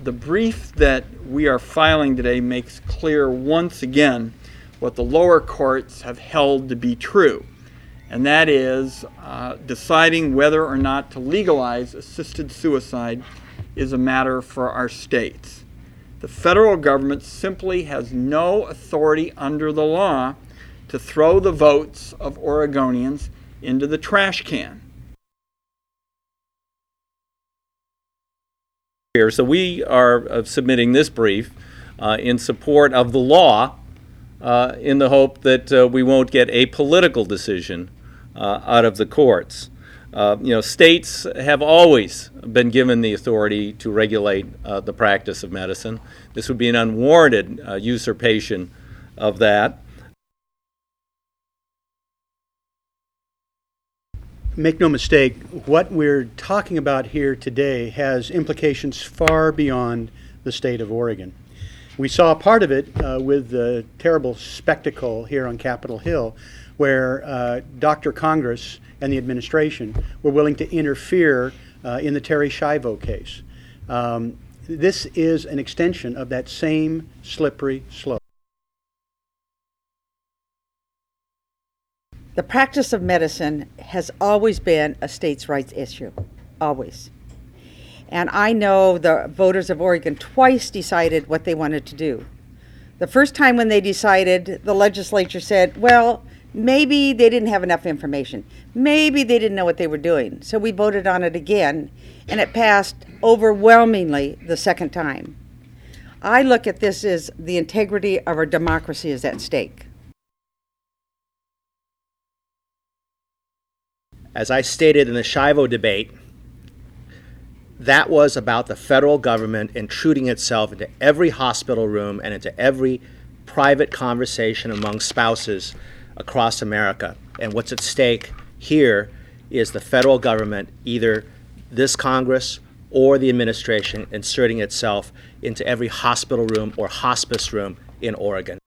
The brief that we are filing today makes clear once again what the lower courts have held to be true, and that is deciding whether or not to legalize assisted suicide is a matter for our states. The federal government simply has no authority under the law to throw the votes of Oregonians into the trash can. So we are submitting this brief in support of the law in the hope that we won't get a political decision out of the courts. States have always been given the authority to regulate the practice of medicine. This would be an unwarranted usurpation of that. Make no mistake, what we're talking about here today has implications far beyond the state of Oregon. We saw part of it with the terrible spectacle here on Capitol Hill, where Dr. Congress and the administration were willing to interfere in the Terri Schiavo case. This is an extension of that same slippery slope. The practice of medicine has always been a states' rights issue, always. And I know the voters of Oregon twice decided what they wanted to do. The first time when they decided, the legislature said, well, maybe they didn't have enough information. Maybe they didn't know what they were doing. So we voted on it again, and it passed overwhelmingly the second time. I look at this as the integrity of our democracy is at stake. As I stated in the Schiavo debate, that was about the federal government intruding itself into every hospital room and into every private conversation among spouses across America. And what's at stake here is the federal government, either this Congress or the administration, inserting itself into every hospital room or hospice room in Oregon.